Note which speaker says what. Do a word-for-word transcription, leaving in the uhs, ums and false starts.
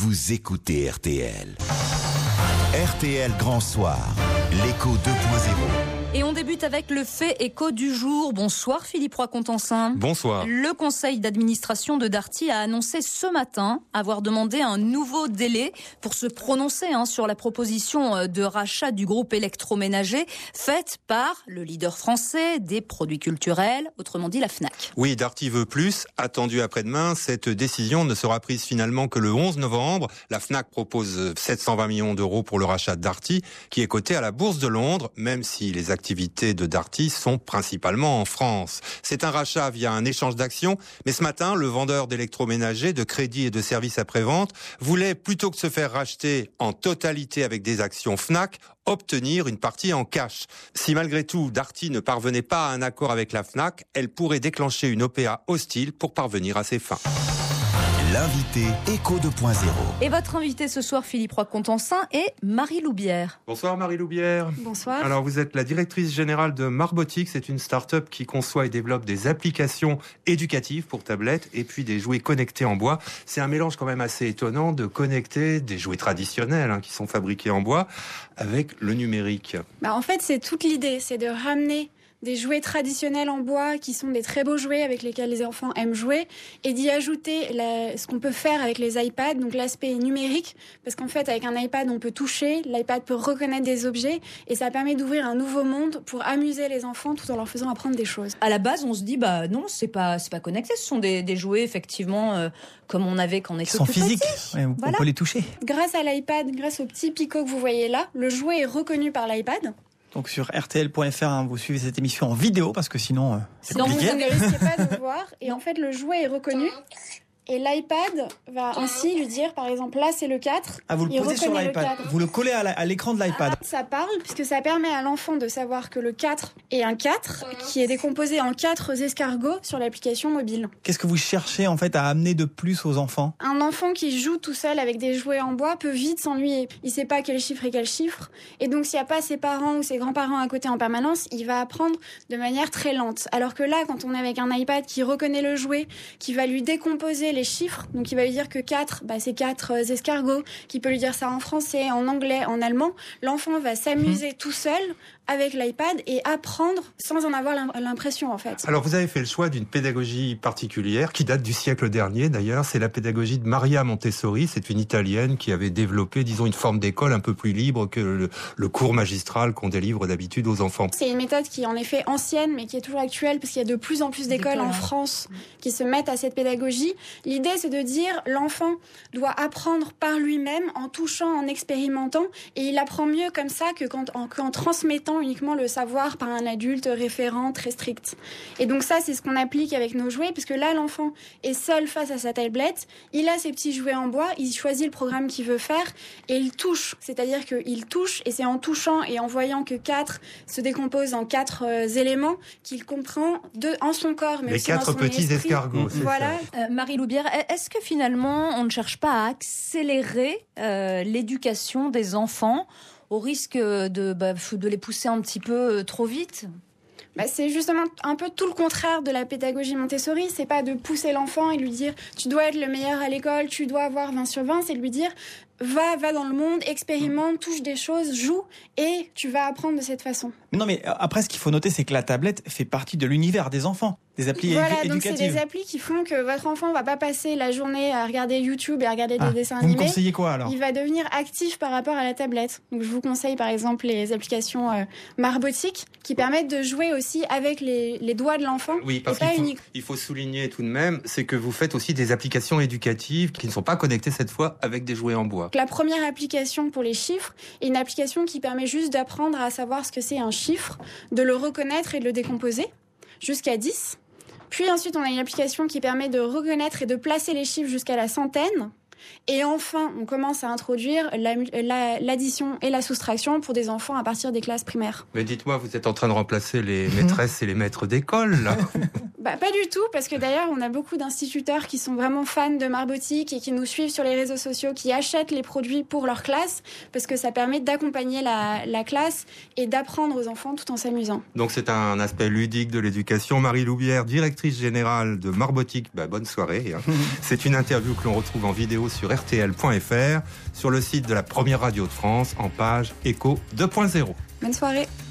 Speaker 1: vous écoutez R T L. R T L Grand Soir, l'écho deux point zéro.
Speaker 2: Et on débute avec le fait écho du jour. Bonsoir Philippe Roy-Contensin.
Speaker 3: Bonsoir.
Speaker 2: Le conseil d'administration de Darty a annoncé ce matin avoir demandé un nouveau délai pour se prononcer hein, sur la proposition de rachat du groupe électroménager faite par le leader français des produits culturels, autrement dit la Fnac.
Speaker 3: Oui, Darty veut plus. Attendu après-demain, cette décision ne sera prise finalement que le onze novembre. La Fnac propose sept cent vingt millions d'euros pour le rachat de Darty, qui est coté à la Bourse de Londres, même si les activités de Darty sont principalement en France. C'est un rachat via un échange d'actions, mais ce matin, le vendeur d'électroménager, de crédit et de services après-vente voulait, plutôt que se faire racheter en totalité avec des actions Fnac, obtenir une partie en cash. Si malgré tout, Darty ne parvenait pas à un accord avec la Fnac, elle pourrait déclencher une O P A hostile pour parvenir à ses fins.
Speaker 1: L'invité Écho deux point zéro.
Speaker 2: Et votre invité ce soir, Philippe Roy-Contensin, est Marie Loubière.
Speaker 3: Bonsoir Marie Loubière.
Speaker 2: Bonsoir.
Speaker 3: Alors vous êtes la directrice générale de Marbotic. C'est une start-up qui conçoit et développe des applications éducatives pour tablettes et puis des jouets connectés en bois. C'est un mélange quand même assez étonnant de connecter des jouets traditionnels hein, qui sont fabriqués en bois avec le numérique.
Speaker 4: Bah en fait, c'est toute l'idée, c'est de ramener des jouets traditionnels en bois qui sont des très beaux jouets avec lesquels les enfants aiment jouer et d'y ajouter la, ce qu'on peut faire avec les iPads, donc l'aspect numérique, parce qu'en fait avec un iPad on peut toucher, l'iPad peut reconnaître des objets et ça permet d'ouvrir un nouveau monde pour amuser les enfants tout en leur faisant apprendre des choses.
Speaker 2: À la base on se dit bah non c'est pas c'est pas connecté, ce sont des, des jouets effectivement euh, comme on avait quand on était
Speaker 5: Ils sont
Speaker 2: tout
Speaker 5: physiques,
Speaker 2: petit.
Speaker 5: ouais, on
Speaker 2: Voilà.
Speaker 5: peut les toucher.
Speaker 4: Grâce à l'iPad, grâce au petit picot que vous voyez là, le jouet est reconnu par l'iPad.
Speaker 5: Donc sur R T L point F R, hein, vous suivez cette émission en vidéo parce que sinon euh, c'est
Speaker 2: Sinon,
Speaker 5: compliqué.
Speaker 4: Vous ne risquez pas de voir. Et en fait, le jouet est reconnu. Et l'iPad va ainsi lui dire, par exemple, là c'est le quatre.
Speaker 5: Ah, vous le
Speaker 4: il
Speaker 5: posez sur
Speaker 4: reconnaît le
Speaker 5: l'iPad,
Speaker 4: quatre.
Speaker 5: vous le collez à, la- à l'écran de l'iPad.
Speaker 4: Ça parle, puisque ça permet à l'enfant de savoir que le quatre est un quatre, qui est décomposé en quatre escargots sur l'application mobile.
Speaker 5: Qu'est-ce que vous cherchez en fait à amener de plus aux enfants ?
Speaker 4: Un enfant qui joue tout seul avec des jouets en bois peut vite s'ennuyer. Il sait pas quel chiffre est quel chiffre. Et donc, s'il n'y a pas ses parents ou ses grands-parents à côté en permanence, il va apprendre de manière très lente. Alors que là, quand on est avec un iPad qui reconnaît le jouet, qui va lui décomposer les chiffres, donc il va lui dire que quatre, bah, c'est quatre escargots, qui peut lui dire ça en français, en anglais, en allemand, l'enfant va s'amuser mmh. tout seul avec l'iPad et apprendre sans en avoir l'impression en fait.
Speaker 3: Alors vous avez fait le choix d'une pédagogie particulière qui date du siècle dernier d'ailleurs, c'est la pédagogie de Maria Montessori, c'est une italienne qui avait développé disons une forme d'école un peu plus libre que le, le cours magistral qu'on délivre d'habitude aux enfants.
Speaker 4: C'est une méthode qui est en effet ancienne mais qui est toujours actuelle parce qu'il y a de plus en plus d'écoles en France qui se mettent à cette pédagogie. L'idée c'est de dire l'enfant doit apprendre par lui-même en touchant, en expérimentant et il apprend mieux comme ça que quand, en, qu'en transmettant uniquement le savoir par un adulte référent très strict. Et donc ça, c'est ce qu'on applique avec nos jouets, puisque là, l'enfant est seul face à sa tablette, il a ses petits jouets en bois, il choisit le programme qu'il veut faire, et il touche. C'est-à-dire qu'il touche, et c'est en touchant et en voyant que quatre se décompose en quatre euh, éléments qu'il comprend de, en son corps, mais
Speaker 3: les
Speaker 4: aussi dans
Speaker 3: quatre
Speaker 4: son
Speaker 3: petits
Speaker 4: esprit.
Speaker 3: escargots, c'est
Speaker 4: voilà.
Speaker 3: ça.
Speaker 2: Euh, Marie Loubière, est-ce que finalement on ne cherche pas à accélérer euh, l'éducation des enfants au risque de, bah, de les pousser un petit peu trop vite ?
Speaker 4: Bah, c'est justement un peu tout le contraire de la pédagogie Montessori. C'est pas de pousser l'enfant et lui dire tu dois être le meilleur à l'école, tu dois avoir vingt sur vingt, c'est de lui dire va, va dans le monde, expérimente, touche des choses, joue et tu vas apprendre de cette façon.
Speaker 5: Non mais après ce qu'il faut noter c'est que la tablette fait partie de l'univers des enfants. Des applis
Speaker 4: voilà,
Speaker 5: édu-
Speaker 4: donc
Speaker 5: éducatives.
Speaker 4: c'est des applis qui font que votre enfant va pas passer la journée à regarder YouTube et à regarder
Speaker 5: ah,
Speaker 4: des dessins
Speaker 5: vous
Speaker 4: animés.
Speaker 5: me conseillez quoi alors ?
Speaker 4: Il va devenir actif par rapport à la tablette. Donc je vous conseille par exemple les applications euh, Marbotic qui permettent de jouer aussi avec les, les doigts de l'enfant.
Speaker 3: Oui, parce
Speaker 4: et pas
Speaker 3: qu'il faut,
Speaker 4: unique.
Speaker 3: il faut souligner tout de même, c'est que vous faites aussi des applications éducatives qui ne sont pas connectées cette fois avec des jouets en bois.
Speaker 4: La première application pour les chiffres est une application qui permet juste d'apprendre à savoir ce que c'est un chiffre, de le reconnaître et de le décomposer jusqu'à dix. Puis ensuite, on a une application qui permet de reconnaître et de placer les chiffres jusqu'à la centaine. Et enfin, on commence à introduire la, la, l'addition et la soustraction pour des enfants à partir des classes primaires.
Speaker 3: Mais dites-moi, vous êtes en train de remplacer les maîtresses et les maîtres d'école, là?
Speaker 4: Bah, pas du tout, parce que d'ailleurs, on a beaucoup d'instituteurs qui sont vraiment fans de Marbotic et qui nous suivent sur les réseaux sociaux, qui achètent les produits pour leur classe, parce que ça permet d'accompagner la, la classe et d'apprendre aux enfants tout en s'amusant.
Speaker 3: Donc c'est un aspect ludique de l'éducation. Marie Loubière, directrice générale de Marbotic, bah, bonne soirée. C'est une interview que l'on retrouve en vidéo sur R T L point F R, sur le site de la première radio de France, en page Écho deux point zéro.
Speaker 4: Bonne soirée.